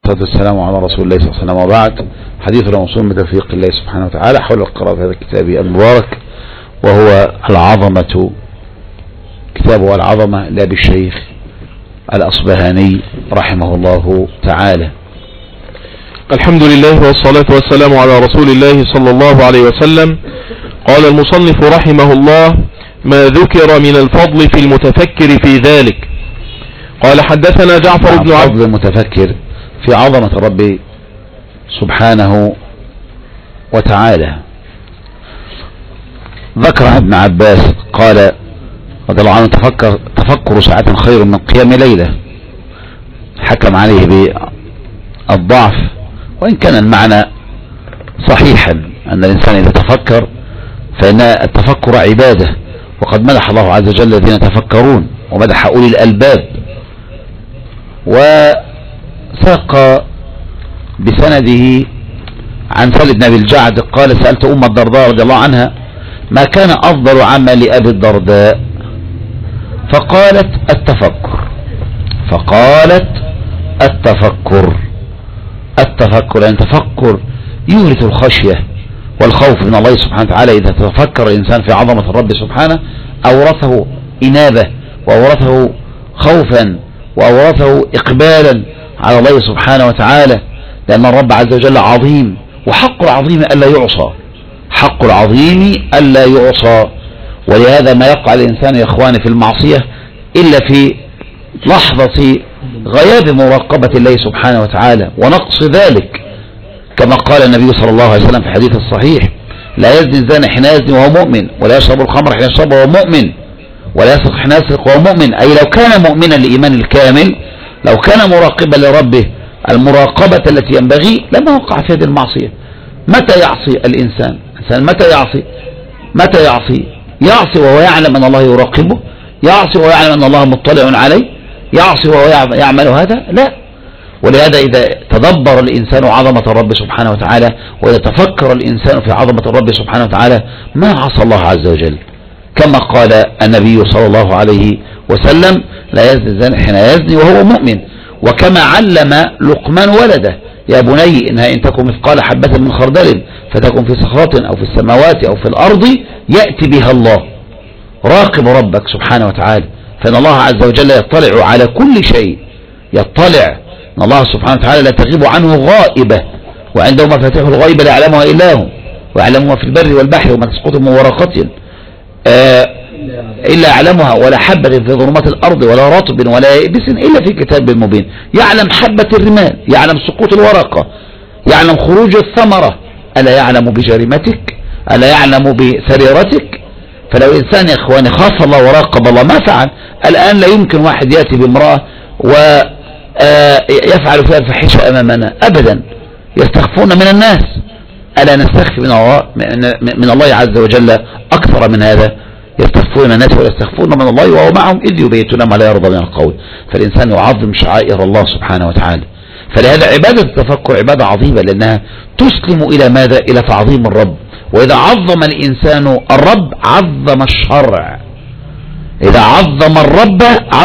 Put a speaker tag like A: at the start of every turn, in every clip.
A: والسلام على رسول الله صلى الله عليه وسلم. وبعد، حديثنا موصول بتوفيق الله سبحانه وتعالى حول قراءة هذا الكتاب المبارك، وهو العظمة، كتابه العظمة لأبي الشيخ الأصبهاني رحمه الله تعالى.
B: الحمد لله والصلاة والسلام على رسول الله صلى الله عليه وسلم. قال المصنف رحمه الله: ما ذكر من الفضل في المتفكر في ذلك. قال حدثنا جعفر بن عبد.
A: فضل المتفكر في عظمة الرب سبحانه وتعالى. ذكر ابن عباس قال رضي الله عنه: تفكر ساعة خير من قيام ليلة. حكم عليه بالضعف، وإن كان المعنى صحيحا أن الإنسان إذا تفكر فإن التفكر عبادة، وقد مدح الله عز وجل الذين يتفكرون ومدح أولي الألباب. وساق بسنده عن سالم بن أبي الجعد قال: سألت أم الدرداء رضي الله عنها ما كان أفضل عمل أبي الدرداء، فقالت التفكر يعني التفكر يورث الخشية والخوف من الله سبحانه وتعالى. إذا تفكر الإنسان في عظمة الرب سبحانه أورثه إنابة، وأورثه خوفا، وأورثه إقبالا على الله سبحانه وتعالى، لأن الرب عز وجل عظيم، وحق العظيم ألا يعصى، حق العظيم ألا يعصى. ولهذا ما يقع الإنسان يا إخواني في المعصية إلا في لحظة غياب مراقبة الله سبحانه وتعالى ونقص ذلك، كما قال النبي صلى الله عليه وسلم في الحديث الصحيح: لا يزني الزاني حين يزني وهو مؤمن، ولا يشرب الخمر حين يشرب وهو مؤمن، ولا يسرق حين يسرق وهو مؤمن. أي لو كان مؤمنا الإيمان الكامل، لو كان مراقبا لربه المراقبة التي ينبغي، لما وقع في هذه المعصية. متى يعصي الإنسان؟ متى يعصي وهو يعلم أن الله يراقبه، يعصي وهو يعلم أن الله مطلع عليه، يعصي وهو يعمل هذا؟ لا. ولهذا إذا تدبر الإنسان عظمة الرب سبحانه وتعالى، وإذا تفكر الإنسان في عظمة الرب سبحانه وتعالى، ما عصى الله عز وجل، كما قال النبي صلى الله عليه وسلم: لا يزني الزاني حين يزني وهو مؤمن. وكما علم لقمان ولده: يا بني إنها إن تكن مثقال حبة من خردل فتكن في صخرة أو في السماوات أو في الأرض يأتي بها الله. راقب ربك سبحانه وتعالى، فإن الله عز وجل يطلع على كل شيء، يطلع إن الله سبحانه وتعالى لا تغيب عنه غائبة، وعنده مفاتيح الغيب لا يعلمها إلا هو، ويعلم ما في البر والبحر وما تسقط من ورقة إلا يعلمها، ولا حبة في ظلمات الأرض ولا رطب ولا يابس إلا في كتاب مبين. يعلم حبة الرمال، يعلم سقوط الورقة، يعلم خروج الثمرة. ألا يعلم بجريمتك؟ ألا يعلم بسريرتك؟ فلو إنسان يا إخواني خاف الله وراقب الله ما فعل. الآن لا يمكن واحد يأتي بامرأة ويفعل فيها الفحشة أمامنا أبدا، يستخفون من الناس. ألا نستخفي من الله عز وجل أكثر من هذا؟ يستخفون من الناس ولا يستخفون من الله وهو معهم إذ يبيتون ما لا يرضى من القول. فالإنسان يعظم شعائر الله سبحانه وتعالى. فلهذا عبادة التفكر عبادة عظيمة، لأنها تسلم إلى ماذا؟ إلى تعظيم الرب. وإذا عظم الإنسان الرب عظم الشرع، إذا عظم الرب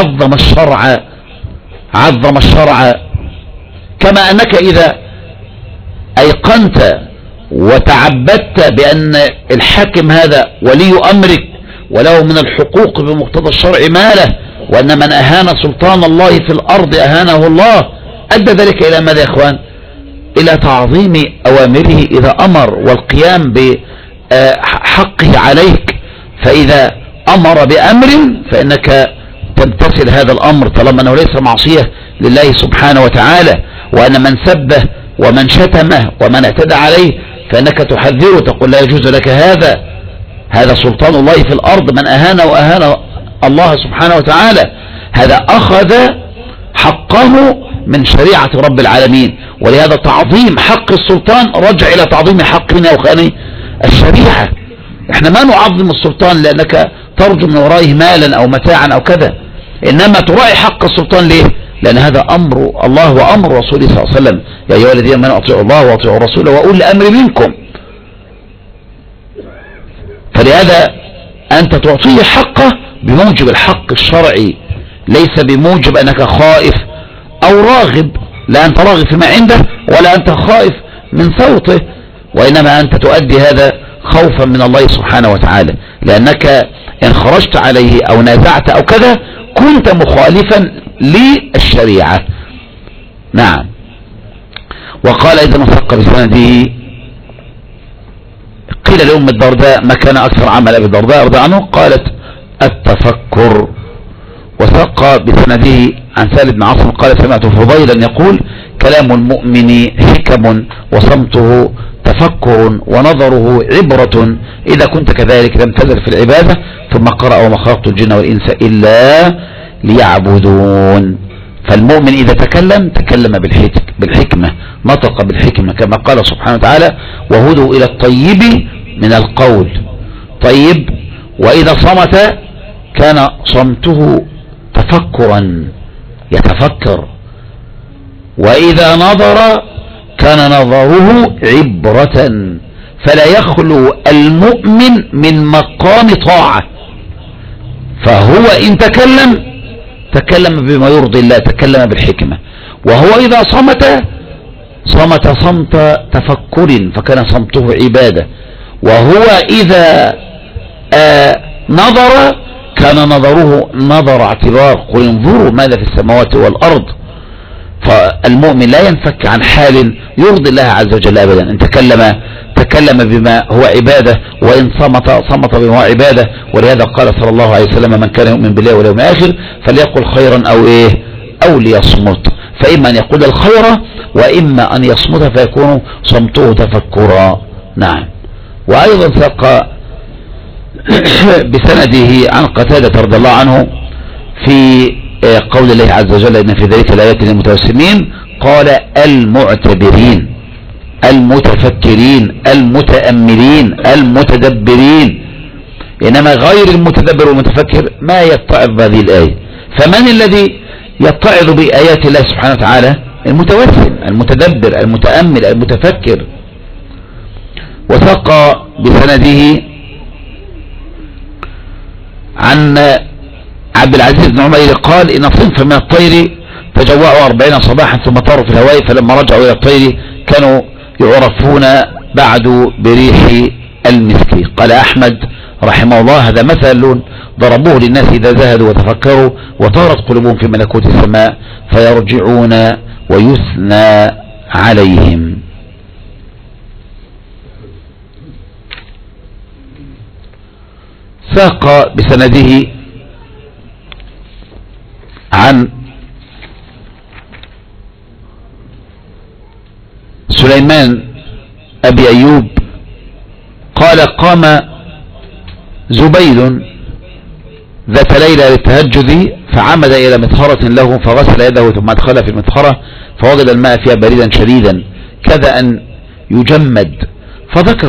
A: عظم الشرع. كما أنك إذا أيقنت وتعبدت بأن الحاكم هذا ولي أمرك وله من الحقوق بمقتضى الشرع ما له، وأن من أهان سلطان الله في الأرض أهانه الله، أدى ذلك إلى ماذا يا إخوان؟ إلى تعظيم أوامره إذا أمر، والقيام بحقه عليك. فإذا أمر بأمر فإنك تمتثل هذا الأمر طالما أنه ليس معصية لله سبحانه وتعالى. وأن من سبه ومن شتمه ومن اعتدى عليه فإنك تحذره، تقول لا يجوز لك هذا سلطان الله في الأرض. من أهان وأهان الله سبحانه وتعالى هذا أخذ حقه من شريعة رب العالمين. ولهذا تعظيم حق السلطان رجع إلى تعظيم حق من أوخاني الشريعة. احنا ما نعظم السلطان لأنك ترجو من ورائه مالا أو متاعا أو كذا، إنما تراعي حق السلطان. ليه؟ لأن هذا أمر الله وأمر رسوله صلى الله عليه وسلم: يا أيها الذين آمنوا أطيعوا الله وأطيعوا الرسول وأولي الأمر منكم. فلهذا أنت تعطيه حقه بموجب الحق الشرعي، ليس بموجب أنك خائف أو راغب لا أنت راغب فيما عنده ولا أنت خائف من صوته، وإنما أنت تؤدي هذا خوفا من الله سبحانه وتعالى، لأنك إن خرجت عليه أو نازعت أو كذا كنت مخالفا للشريعة. نعم. وقال إذا نفق بسنده قيل لأم الدرداء ما كان أكثر عمل أبي الدرداء رضي عنه؟ قالت التفكر. وثق بسنده عن سالم بن عاصم قال سمعت فضيلا يقول كلام المؤمن حكم وصمته تفكر ونظره عبرة، إذا كنت كذلك لم تزل في العبادة. ثم قرأ وما خلقت الجن والإنس إلا ليعبدون. فالمؤمن إذا تكلم بالحكمة، نطق بالحكمة كما قال سبحانه وتعالى وهدوا إلى الطيب من القول. طيب. وإذا صمت كان صمته تفكرا يتفكر، وإذا نظر كان نظره عبرة. فلا يخلو المؤمن من مقام طاعة، فهو إن تكلم بما يرضي الله، تكلم بالحكمة. وهو إذا صمت صمت تفكر فكان صمته عبادة. وهو إذا نظر كان نظره نظر اعتبار. قل انظروا ماذا في السماوات والأرض. فالمؤمن لا ينفك عن حال يرضي الله عز وجل أبدا. إن تكلم بما هو عبادة، وإن صمت بما هو عبادة. ولهذا قال صلى الله عليه وسلم من كان يؤمن بالله واليوم الآخر فليقل خيرا أو ليصمت. فإما أن يقول الخير وإما أن يصمت فيكون صمته تفكرا. نعم. وأيضا ثق بسنده عن قتادة رضي الله عنه في قول الله عز وجل إن في ذلك الآيات للمتوسمين قال المعتبرين المتفكرين المتأملين المتدبرين، إنما غير المتدبر والمتفكر ما يتعظ بهذه الآية. فمن الذي يتعظ بآيات الله سبحانه وتعالى؟ المتوسم المتدبر المتأمل المتفكر. وثق بسنده عن عبد العزيز بن عمير قال إن صنف من الطير تجوعوا 40 صباحا ثم طاروا في الهواء، فلما رجعوا إلى الطير كانوا يعرفون بعد بريح المسك. قال أحمد رحمه الله هذا مثل ضربوه للناس إذا زهدوا وتفكروا وطارت قلوبهم في ملكوت السماء فيرجعون ويثنى عليهم. ساق بسنده عن سليمان أبي أيوب قال قام زبيد ذات ليلة للتهجد فعمد إلى مطهرة له فغسل يده ثم أدخل في المطهرة فوجد الماء فيها بريدا شديدا كذا أن يجمد، فذكر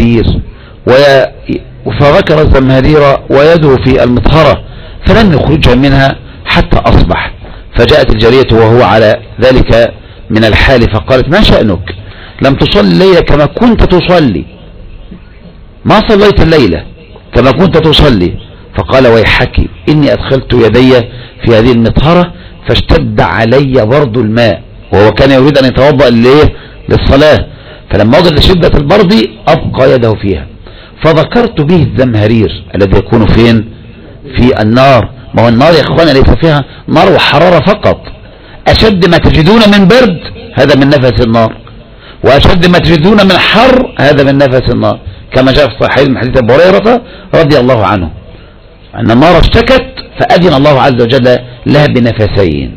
A: الزمهرير ويده في المطهرة فلم يخرجها منها حتى أصبح. فجاءت الجارية وهو على ذلك من الحال فقالت ما شأنك لم تصلي الليلة كما كنت تصلي؟ ما صليت الليلة كما كنت تصلي. فقال ويحك إني أدخلت يدي في هذه المطهرة فاشتد علي برد الماء، وهو كان يريد أن يتوضأ للصلاة، فلما وجد شدة البرد أبقى يده فيها. فذكرت به الزمهرير الذي يكون فين؟ في النار. ما هو النار يا اخوانا ليس فيها نار وحرارة فقط، أشد ما تجدون من برد هذا من نفس النار، وأشد ما تجدون من حر هذا من نفس النار، كما جاء في صحيح من حديث أبي هريرة رضي الله عنه أن النار اشتكت فأذن الله عز وجل لها بنفسين،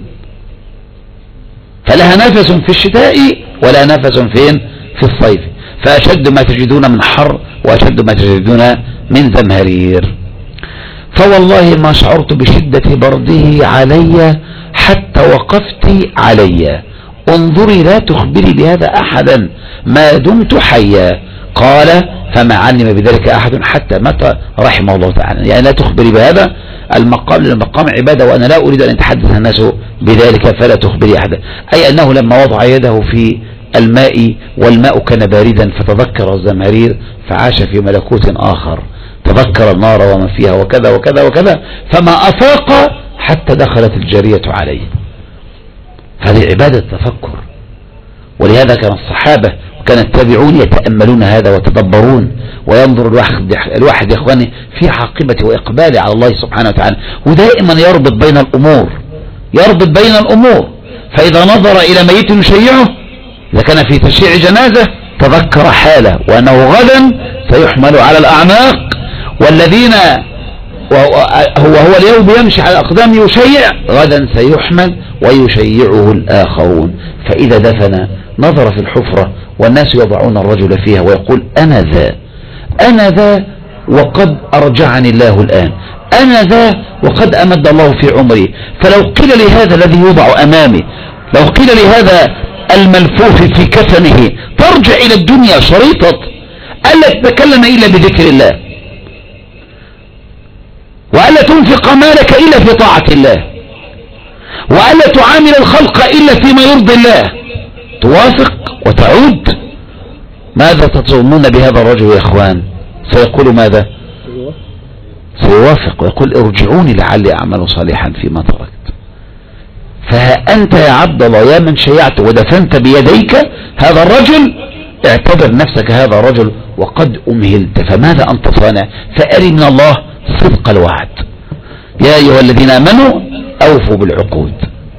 A: فلها نفس في الشتاء ولا نفس فين؟ في الصيف. فأشد ما تجدون من حر وأشد ما تجدون من زمهرير. فوالله ما شعرت بشدة برده علي حتى وقفت علي، انظري لا تخبري بهذا أحدا ما دمت حيا. قال فما علم بذلك أحد حتى مات رحمه الله تعالى. يعني لا تخبري بهذا المقام، للمقام عبادة وأنا لا أريد أن يتحدث الناس بذلك فلا تخبري أحدا. أي أنه لما وضع يده في الماء والماء كان باردا فتذكر الزمهرير فعاش في ملكوت آخر، تذكر النار وما فيها وكذا وكذا وكذا، فما أفاق حتى دخلت الجارية عليه. هذه عبادة تفكر. ولهذا كان الصحابة وكان التابعون يتأملون هذا ويتدبرون، وينظر الواحد يا اخواني في عاقبته وإقباله على الله سبحانه وتعالى، ودائما يربط بين الأمور. فإذا نظر إلى ميت يشيعه، إذا كان في تشييع جنازة تذكر حاله وأنه غدا سيحمل على الأعناق، والذين هو اليوم يمشي على الأقدام يشيع، غدا سيحمل ويشيعه الآخرون. فإذا دفن نظر في الحفرة والناس يضعون الرجل فيها ويقول أنا ذا وقد أرجعني الله الآن، أنا ذا وقد أمد الله في عمري. فلو قيل لهذا الذي يوضع أمامي، لو قيل لهذا الملفوف في كفنه ترجع إلى الدنيا شريطة ألا تتكلم إلا بذكر الله، وألا تنفق مالك إلا في طاعة الله، وألا تعامل الخلق إلا فيما يرضي الله، توافق وتعود، ماذا تظنون بهذا الرجل يا إخوان؟ سيقول ماذا؟ سيوافق ويقول ارجعوني لعلي أعمل صالحا فيما تركت. فها أنت يا عبد الله يا من شيعت ودفنت بيديك هذا الرجل، اعتبر نفسك هذا الرجل وقد أمهلت، فماذا أنت صانع؟ فأري من الله صدق الوعد، يا أيها الذين آمنوا أوفوا بالعقود.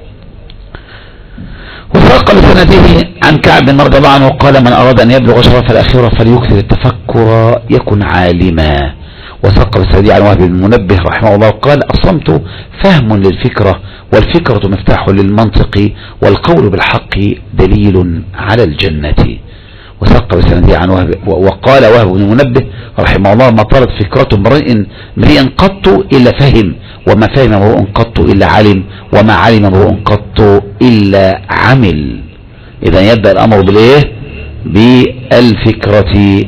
A: وثاق بسنده عن كعب رضي الله عنه قال من أراد أن يبلغ شرف الآخرة فليكثر التفكر يكن عالما. وثاق بسنده عن وهب بن منبه رحمه الله قال الصمت فهم للفكرة، والفكرة مفتاح للمنطق، والقول بالحق دليل على الجنة. وثق بسنده عن وهب وقال وهب بن منبه رحمه الله ما طالت فكرة امرئ قط إلا فهم، وما فهم امرئ قط إلا علم، وما علم امرئ قط إلا عمل. إذا يبدأ الأمر بالإيه؟ بالفكرة.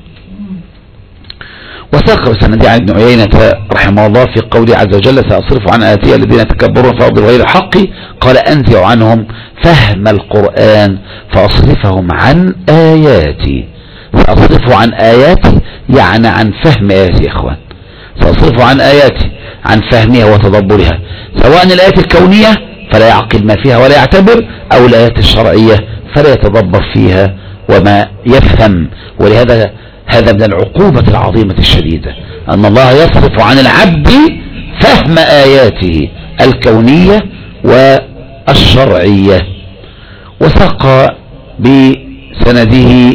A: وثق بسنده عن ابن عيينة رحمه الله في قوله عز وجل سأصرف عن آياتي الذين يتكبرون في الأرض بغير الحق، قال أنزع عنهم فهم القرآن فأصرفهم عن آياتي. سأصرف عن آياتي يعني عن فهم آياتي يا إخوان، سأصرف عن آياتي عن فهمها وتدبرها، سواء الآيات الكونية فلا يعقل ما فيها ولا يعتبر، أو الآيات الشرعية فلا يتدبر فيها وما يفهم. ولهذا هذا من العقوبة العظيمة الشديدة أن الله يصرف عن العبد فهم آياته الكونية والشرعية. وثق بسنده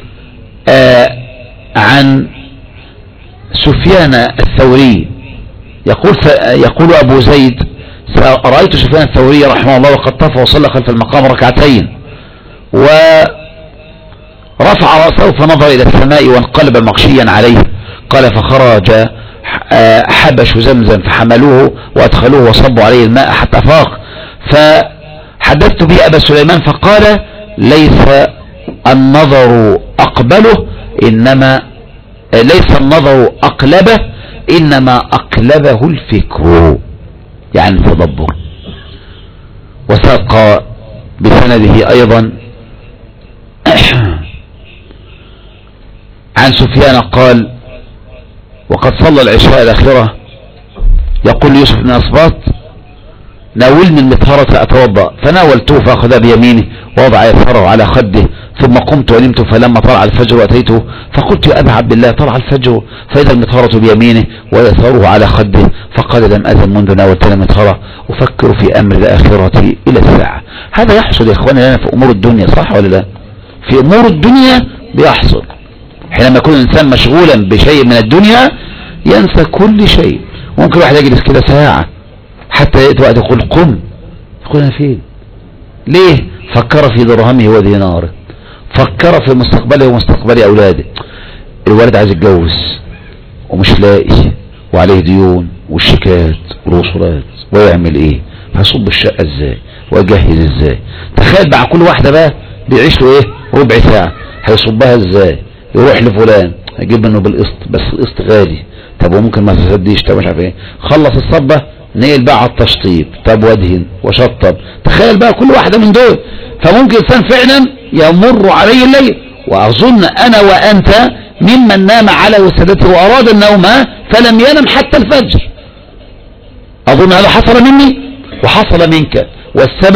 A: عن سفيان الثوري يقول أبو زيد رأيت سفيان الثوري رحمه الله وقد طاف وصلى خلف المقام ركعتين ورفع رأسه فنظر إلى السماء وانقلب مغشيا عليه. قال فخرج حبش زمزم فحملوه وأدخلوه وصبوا عليه الماء حتى فاق. فحدثت به أبا سليمان فقال ليس النظر أقبله إنما ليس النظر أقلبه إنما أقلبه الفكر، يعني التدبر. وساق بسنده أيضا عن سفيان قال وقد صلى العشاء الأخيرة يقول يوسف بن أصباط ناولني المطهرة أتوضأ، فناولته فأخذ بيمينه ووضع يساره على خده، ثم قمت ونمت، فلما طلع الفجر أتيته فقلت يا أبا عبد الله طلع الفجر فإذا المطهرة بيمينه ويساره على خده، فقال لم أزل منذ ناولتنا المطهرة أفكر في أمر الآخرة إلى الساعة. هذا يحصل يا إخواني لنا في أمور الدنيا، صح ولا لا؟ في أمور الدنيا بيحصل حينما يكون الإنسان مشغولا بشيء من الدنيا ينسى كل شيء. ممكن واحد يجلس كده ساعة حتى يأتي وقت يقول قم، يقول أنا فين؟ ليه؟ فكر في درهمه وديناره، فكر في مستقبله ومستقبل أولاده. الولد عايز يتجوز ومش لاقي وعليه ديون والشيكات والوصولات، ويعمل ايه؟ هيصب الشقة ازاي ويجهز ازاي؟ تخيل بقى كل واحدة بقى بيعيش له ايه ربع ساعة هيصبها ازاي؟ يروح لفلان هيجيب منه بالقسط، بس القسط غالي، طب وممكن ما تسديش، طب مش عارف ايه، خلص الصبة نقل بقى على التشطيب، طب وادهن وشطب. تخيل بقى كل واحدة من دول. فممكن الانسان فعلا يمر عليه الليل. واظن انا وانت ممن نام على وسادته واراد النوم فلم ينم حتى الفجر. اظن هذا حصل مني وحصل منك، والسبب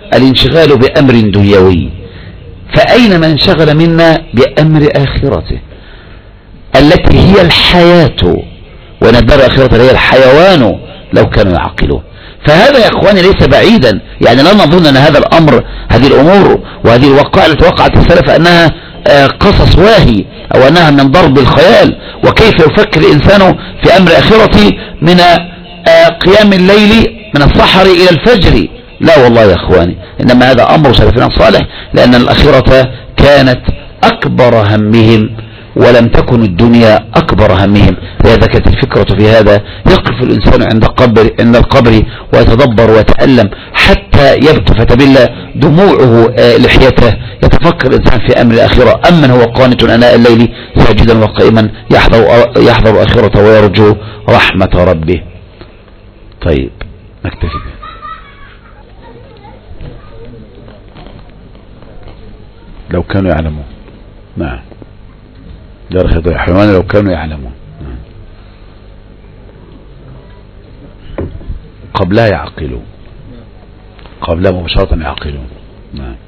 A: الانشغال بأمر دنيوي، فأين من انشغل منا بأمر آخرته التي هي الحياة، وأن الدار الآخرة هي الحيوان لو كانوا يعقلون. فهذا يا اخواني ليس بعيدا، يعني لا نظن ان هذا الامر، هذه الامور وهذه الوقائع التي وقعت السلف انها قصص واهي او انها من ضرب الخيال، وكيف يفكر الانسان في امر اخرته من قيام الليل من السحر الى الفجر. لا والله يا اخواني، انما هذا امر سلفنا الصالح، لان الاخرة كانت اكبر همهم ولم تكن الدنيا اكبر همهم. لذا كانت الفكرة في هذا، يقف الانسان عند القبر ويتدبر ويتألم حتى يبكي فتبل دموعه لحيته، يتفكر الانسان في امر الاخرة. اما هو قانت اناء الليل ساجدا وقائما يحذر الاخرة ويرجو رحمة ربه. طيب نكتفي به. لو كانوا يعلمون. نعم جرح حيوان لو كانوا يعلمون. قبلها يعقلون، قبلها مباشرة يعقلون. نعم.